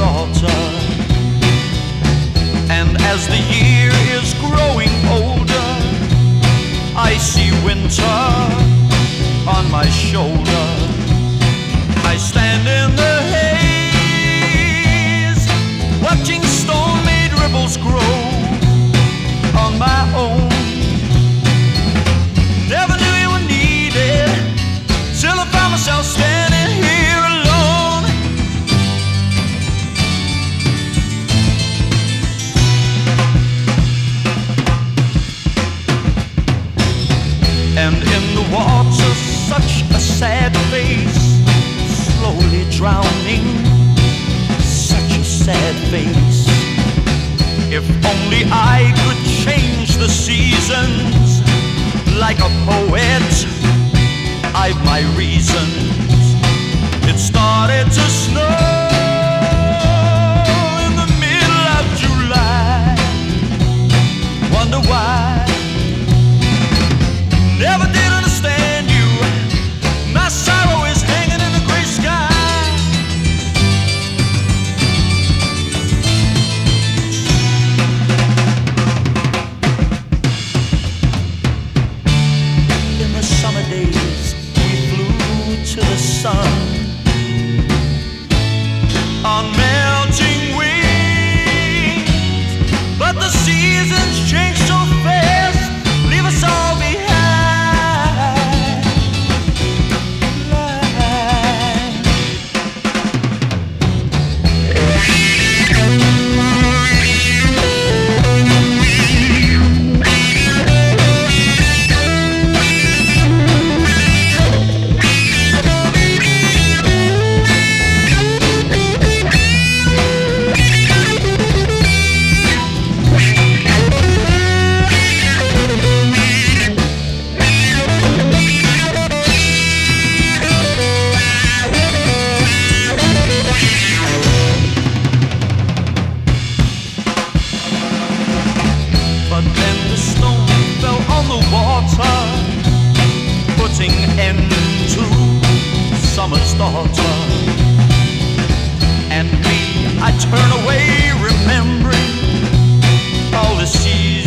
daughter. And as the year is growing older, I see winter on my shoulder. I stand in the haze, watching stone-made ripples grow on my own. Never knew you were needed till I found myself standing here alone. And in the water, such a sad face, slowly drowning, such a sad face. If only I could change the seasons like a poet, I've my reasons. It started to snow in the middle of July. Wonder why? Never did understand you. My sorrow is hanging in the gray sky. In the summer days, we flew to the sun on melting wings, but the seasons change so fast, leave us all behind. But then the stone fell on the water, putting end to summer's daughter. And me, I turn away, remembering all the seasons